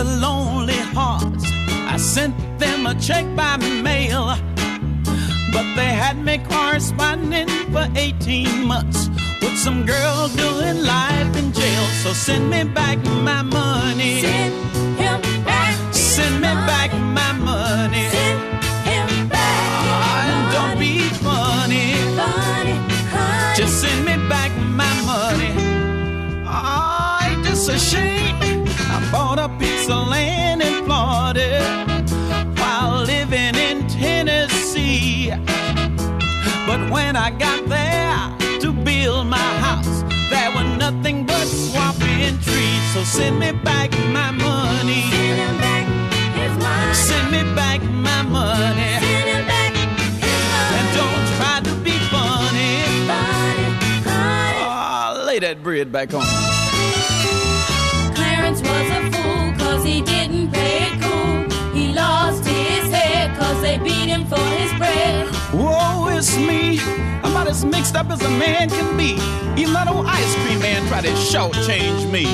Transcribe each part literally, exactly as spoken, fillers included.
the lonely hearts. I sent them a check by mail, but they had me corresponding for eighteen months with some girl doing life in jail. So send me back my money. Send him back. Send me money. back my money. Send him back. Oh, and don't be funny. Funny, honey. Just send me back my money. Oh, ain't this a shame? I bought a piece of land in Florida while living in Tennessee. But when I got there to build my house, there were nothing but swamping trees. So send me back my money. Send him back his money. Send me back my money. Send him back his money. And don't try to be funny. Funny, honey. Oh, lay that bread back on. Clarence was a fool cause he didn't play it cool. He lost his head cause they beat him for his bread. Whoa, it's me. I'm about as mixed up as a man can be. Even that old ice cream man tried to shortchange me.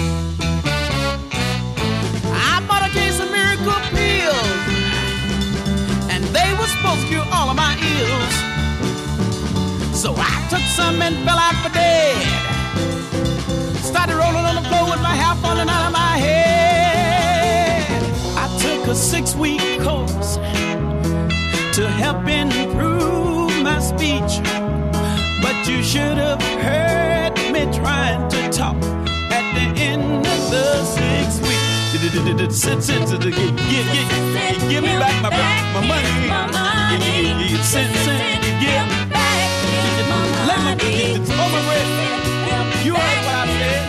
I bought a case of miracle pills, and they were supposed to cure all of my ills. So I took some and fell out for dead. Started rolling on the floor with my hair falling out of my head. I took a six-week course to help improve my speech, but you should have heard me trying to talk at the end of the six weeks. Sit, sit, sit, give, give, give, give me back my, my money. Sit, sit, give back. Let me get this over with. You heard what I said.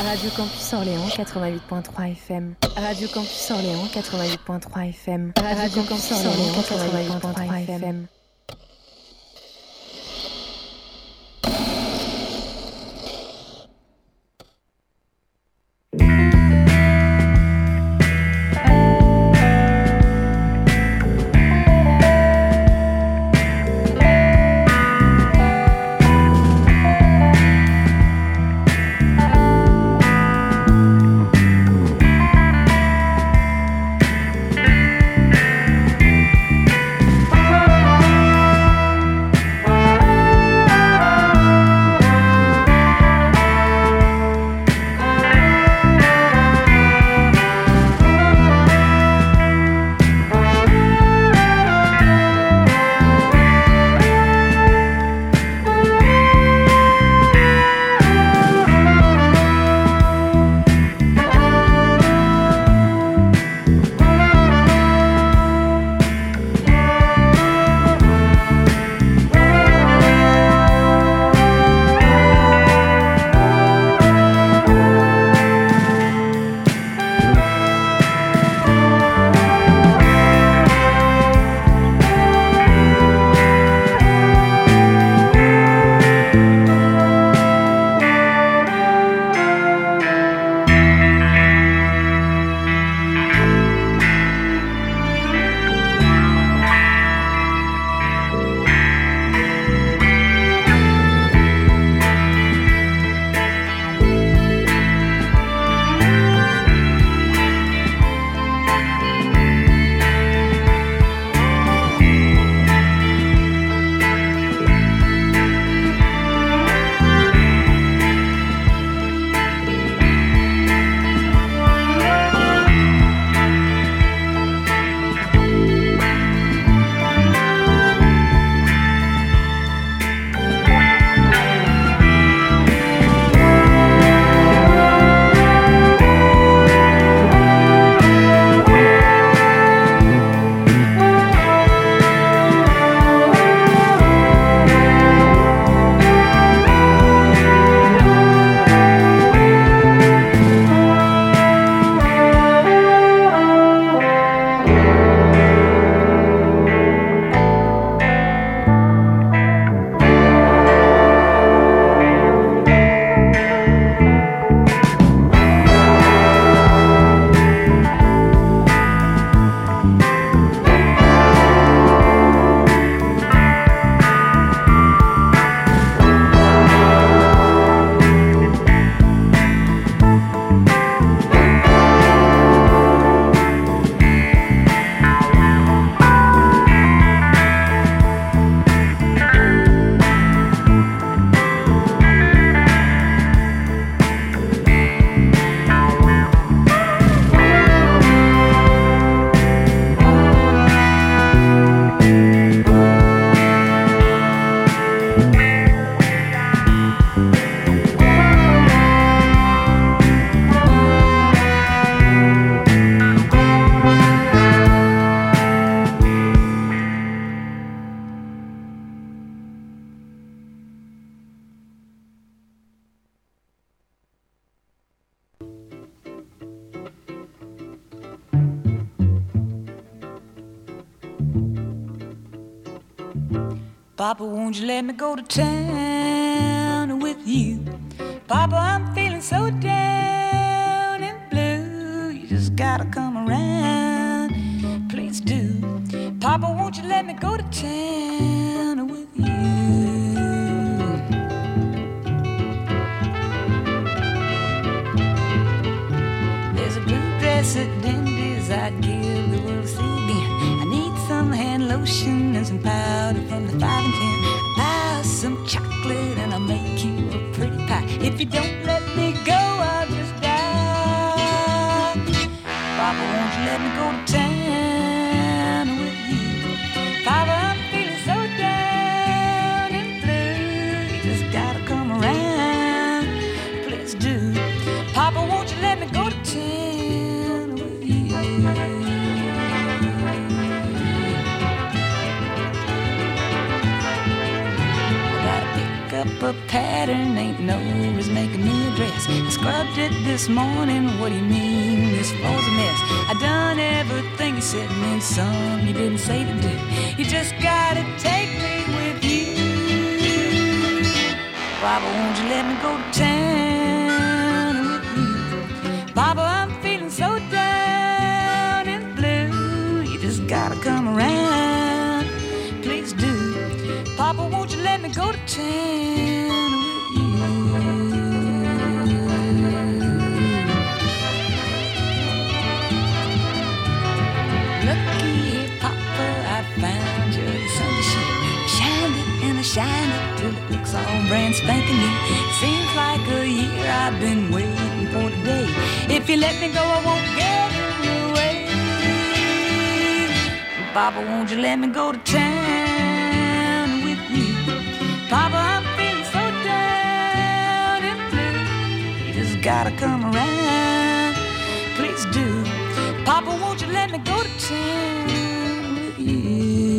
Radio Campus Orléans quatre-vingt-huit point trois F M. Radio Campus Orléans quatre-vingt-huit point trois F M. Radio Campus Orléans quatre-vingt-huit point trois F M. Papa, won't you let me go to town with you? Papa, I'm feeling so down and blue. You just gotta come around, please do. Papa, won't you let me go to town with you? There's a blue dress at Dandy's I'd give the world to see again. I need some hand lotion and some powder from the five and ten. Buy some chocolate and I'll make you a pretty pie. If you don't let me go, I'll just die. Papa, won't you let me go to town with you? Papa, I'm feeling so down and blue. You just gotta come around, please do. Papa, won't you let me go to town with you? I gotta pick up a pattern, ain't no risk making me a dress. dress. I scrubbed it this morning. What do you mean? This floor's a mess. I done everything you said and then some. You didn't say to do. You just gotta take me with you. Papa, won't you let me go to town with you? Papa, I'm feeling so down and blue. You just gotta come around, please do. Papa, won't you let me go to town with you? Looky here, Papa, I found your Sunday shoe. Shined it and I shined it till it looks all brand spanking new. Seems like a year I've been waiting for today. If you let me go, I won't get in your way. Papa, won't you let me go to town with you? Papa, I'm feeling so down and blue. You just gotta come around, please do. Papa, won't you let me go to town with you?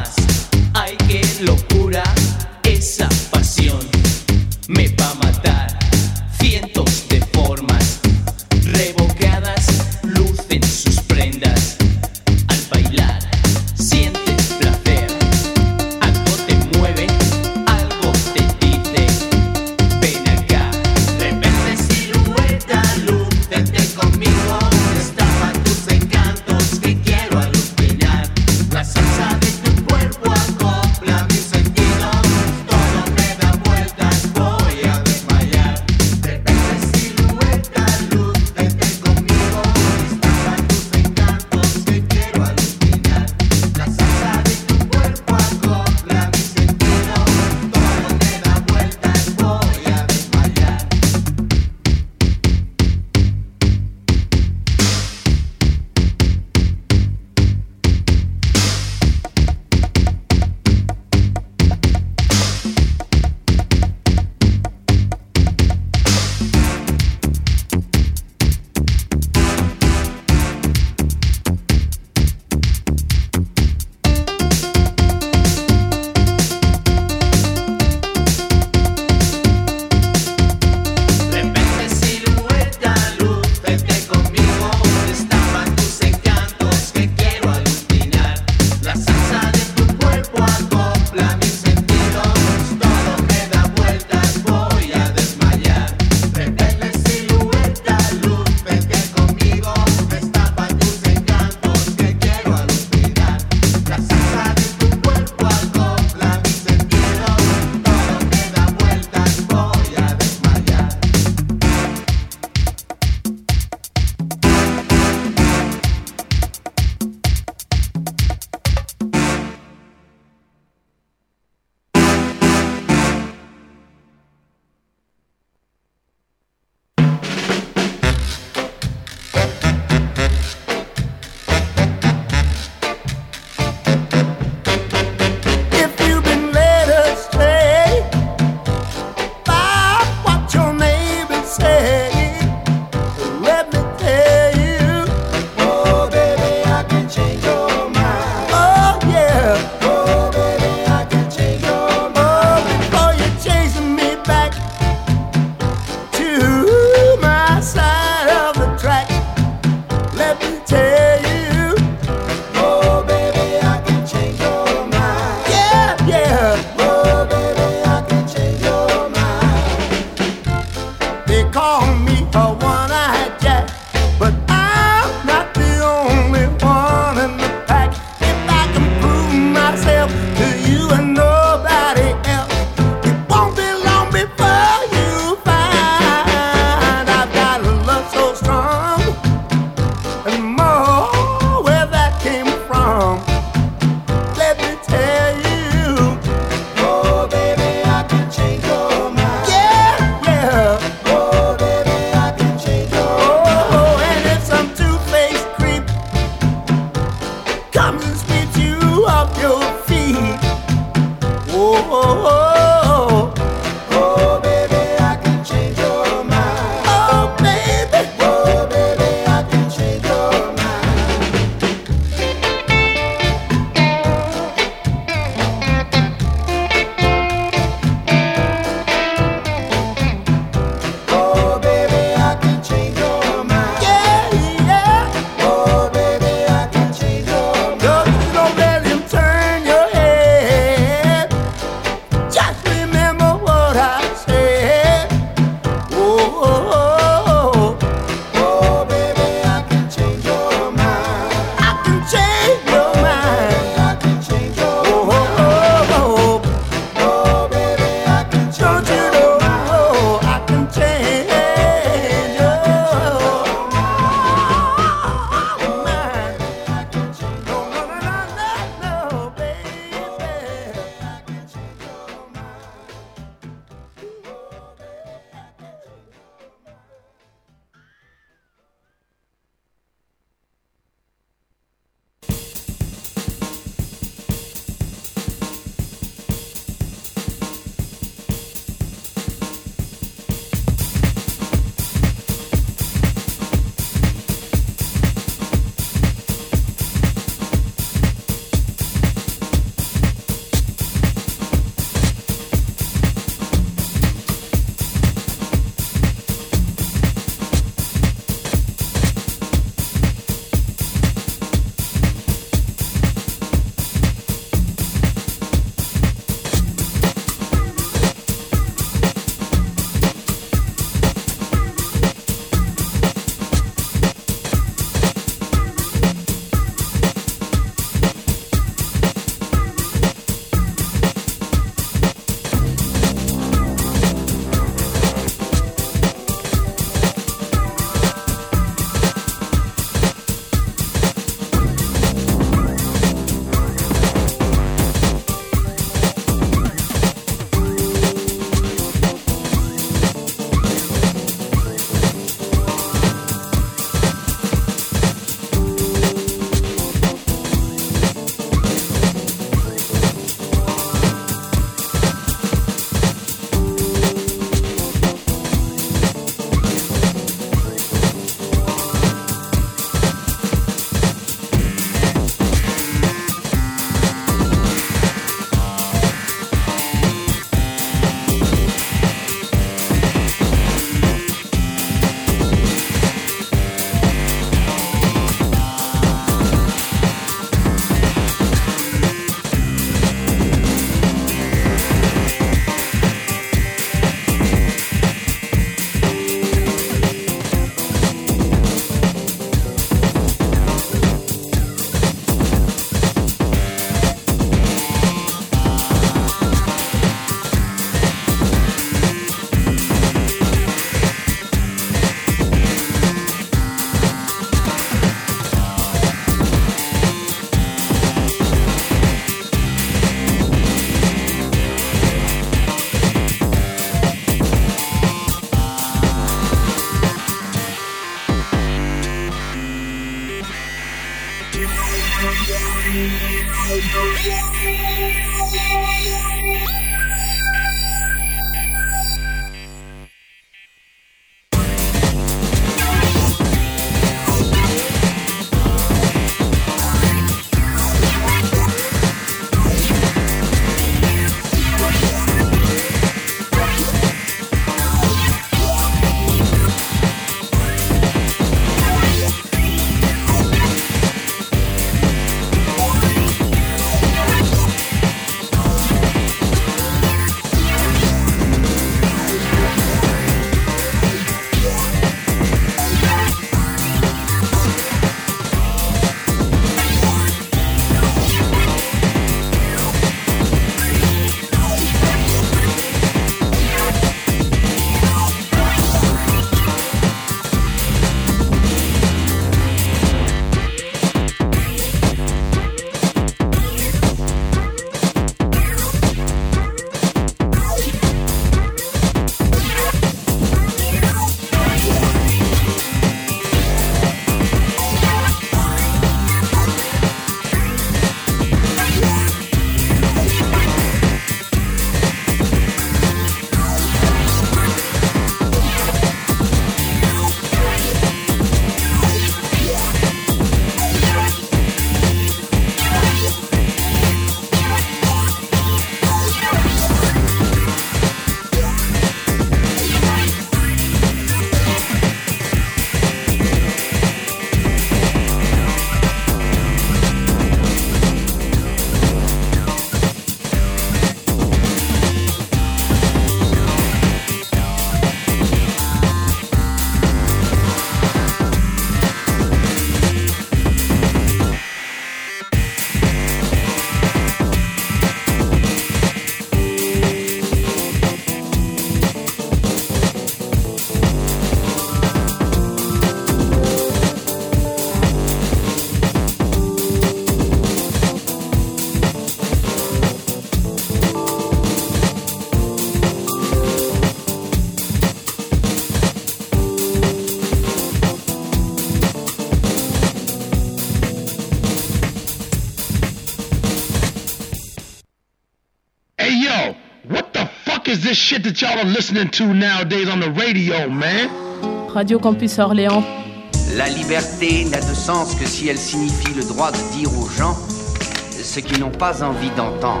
fuck is this shit that y'all are listening to nowadays on the radio, man? Radio Campus Orléans. La liberté n'a de sens que si elle signifie le droit de dire aux gens ce qu'ils n'ont pas envie d'entendre.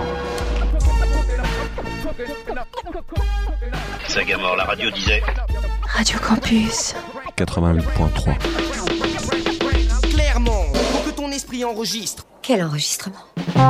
Sagamore, la radio disait. Radio Campus quatre-vingt-huit point trois. Clairement, pour que ton esprit enregistre. Quel enregistrement?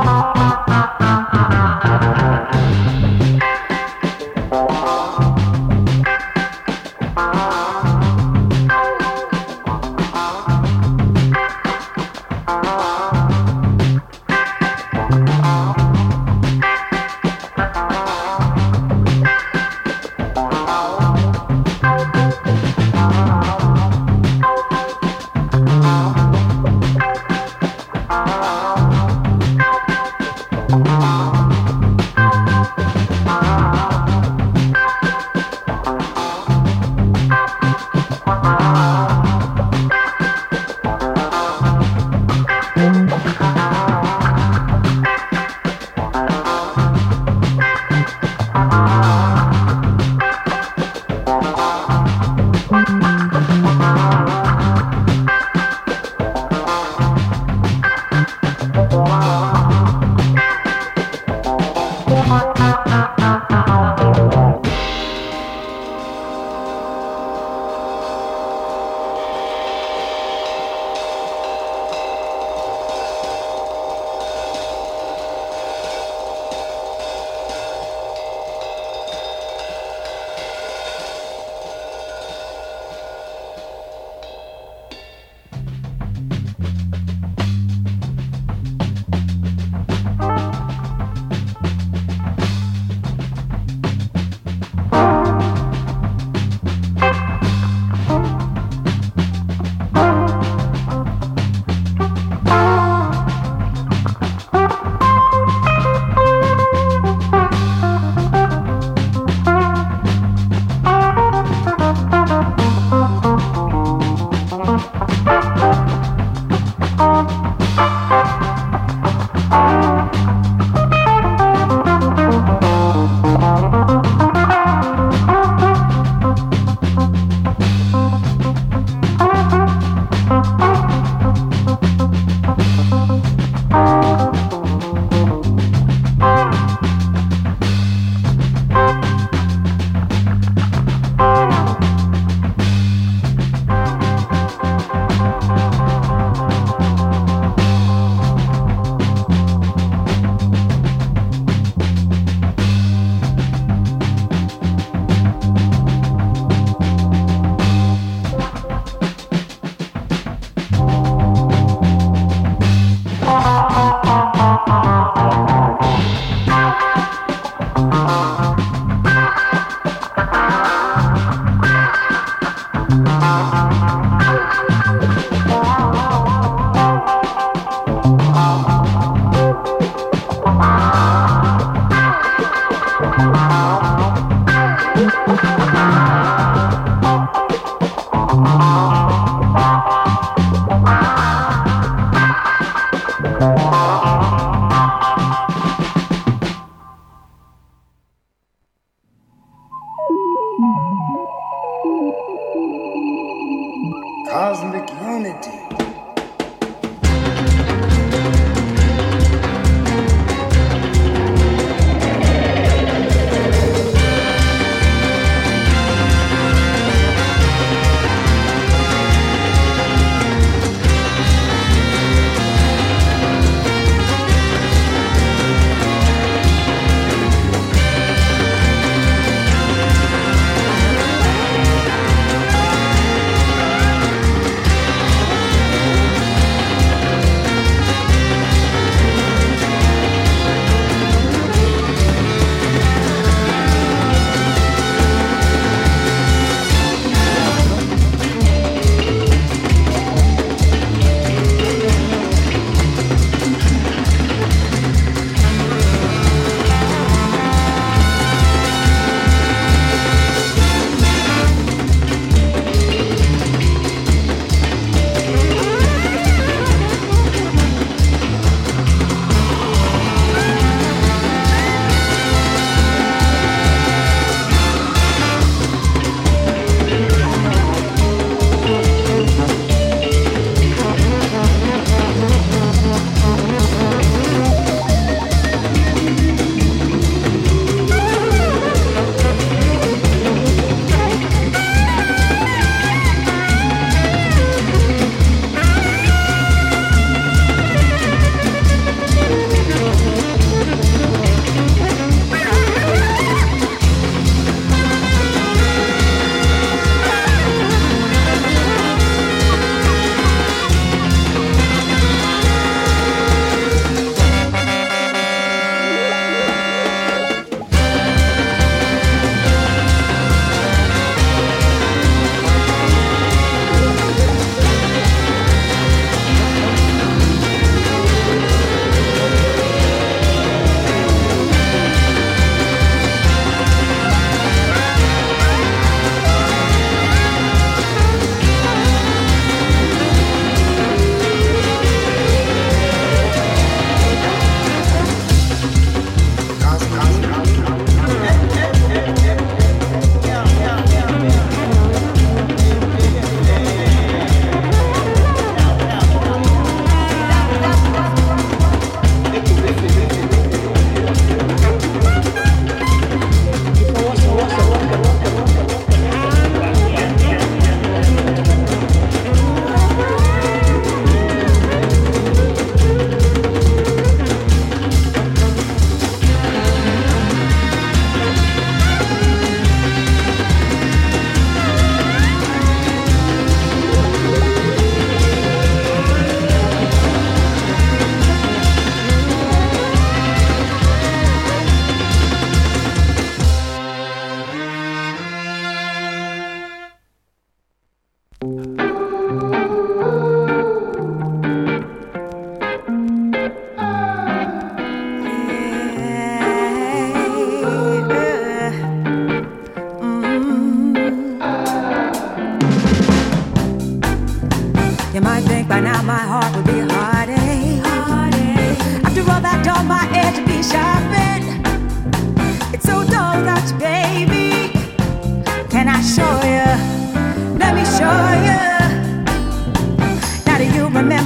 Cosmic unity. Thank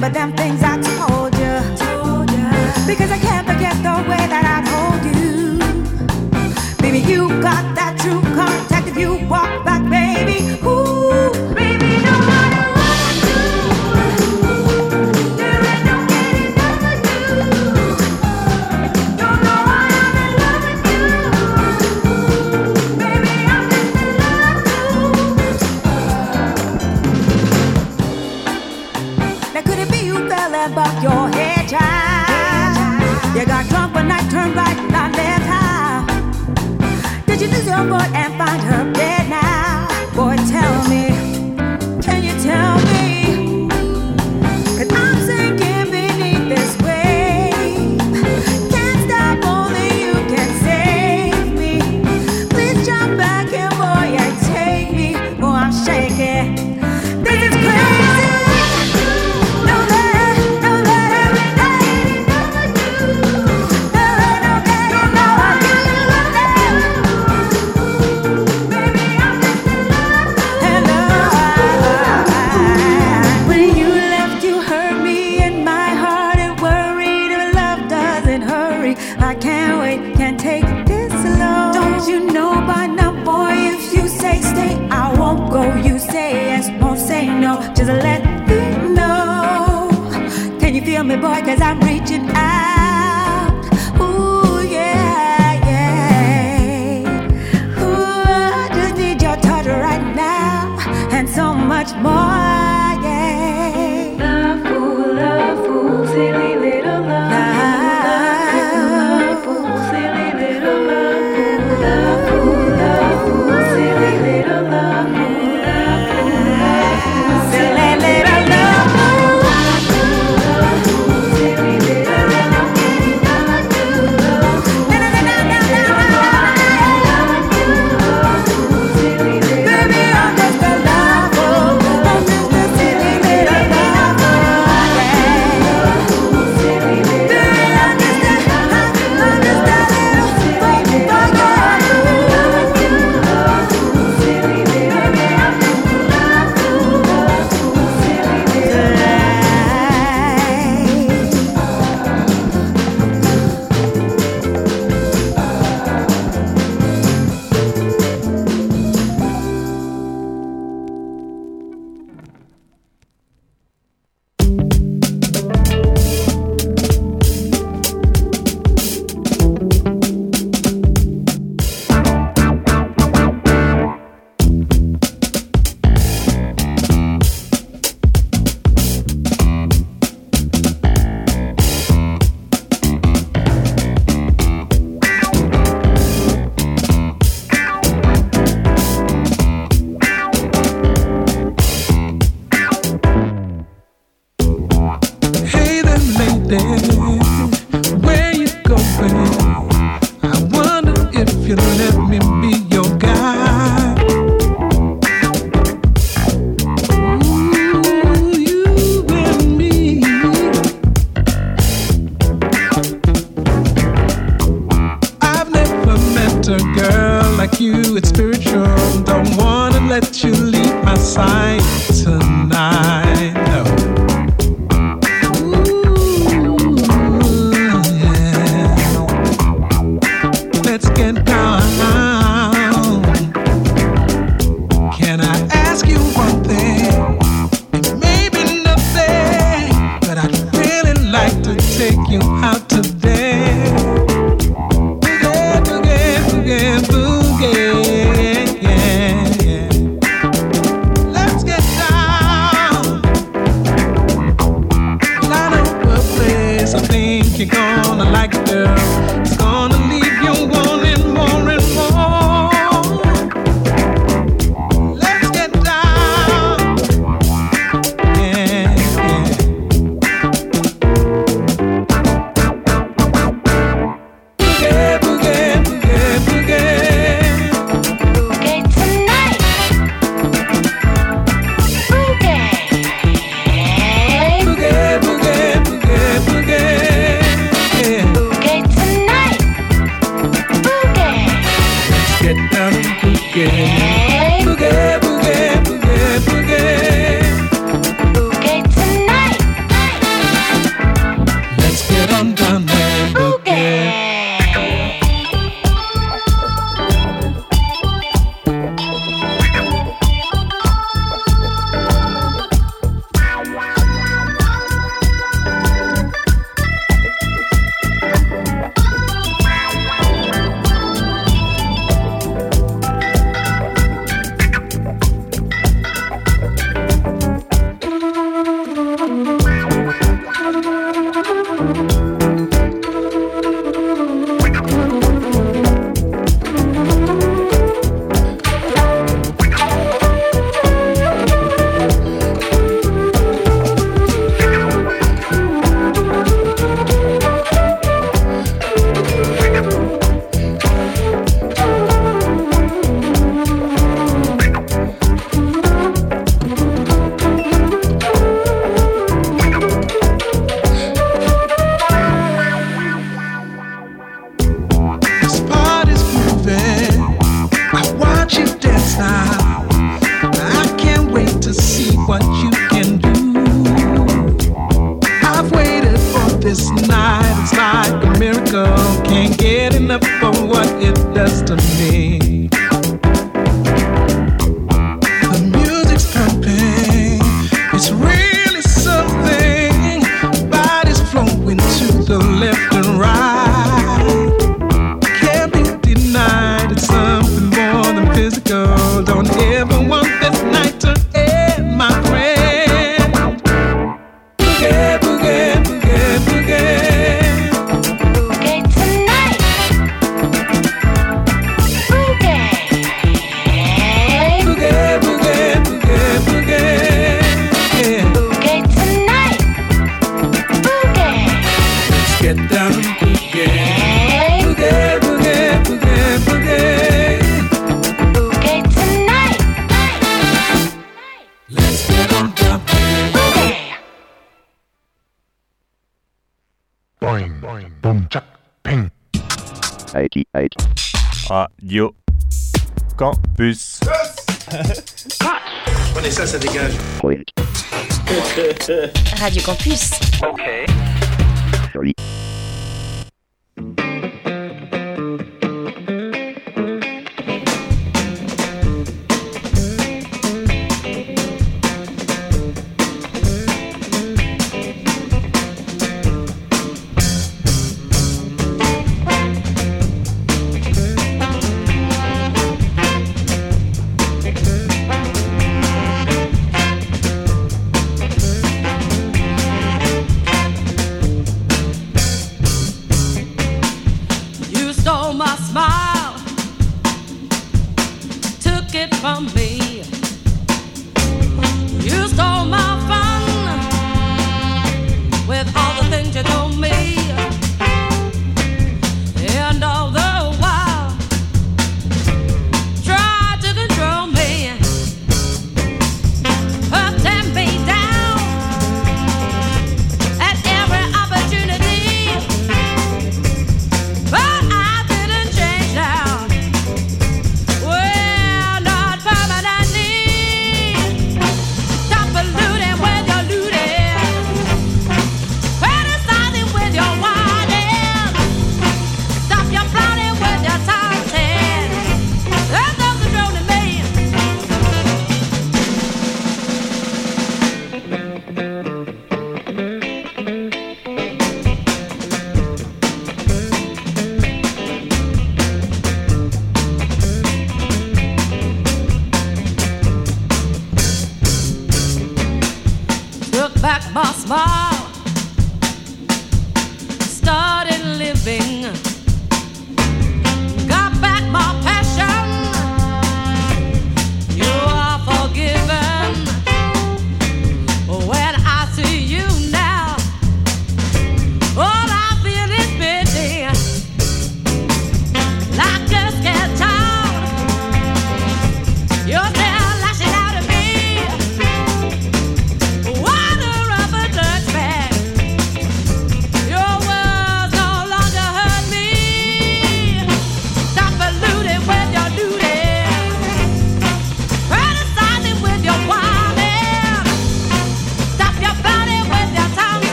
remember them things I told you. Because I can't forget the way that I told you. Baby, you got that true contact if you walk back, baby. Ooh, baby, no matter what I do, there ain't no getting over you. Don't know why I'm in love with you. Baby, I'm just in love too. Now could it be you fell and bumped your head, child? You got drunk when I turned right, not left. How did you lose your boy and find her dead now? Boy, tell me, can you tell me? 'Cause I'm sinking beneath this wave. Can't stop, only you can save me. Please jump back in, boy, and take me. Oh, I'm shaking. This is crazy. Know that, know that every day. I can't wait, can't take this alone. Don't you know by now, boy, if you say stay, I won't go. You say yes, won't say no. Just let me know. Can you feel me, boy? 'Cause I'm reaching out. Ooh, yeah, yeah. Ooh, I just need your touch right now. And so much more, yeah. Love fool, love fool, silly little love. boogie, boogie, boogie. Boogie tonight. watch you dance now. I can't wait to see what you can do. I've waited for this night. It's like a miracle. Can't get enough of what it does to me. The music's pumping. It's really something. Body's flowing to the left and right. Can't be denied. It's something more than physical. Don't ever want this night to end, my friend. Boogie, boogie, boogie, boogie. Boogie tonight. Boogie. Boogie, boogie, boogie, boogie. Yeah. Boogie tonight. Boogie. Let's get down and boogie. Boogie, boogie, boogie, boogie. Boogie tonight. Let's get on down. Boogie. Boing, boing, boom, chuck, ping. eighty-eight. Radio Campus. Prenez ça, ça dégage. Point Radio Campus. Ok. three. You stole my smile, took it from me. You stole my fun with all the things you told me.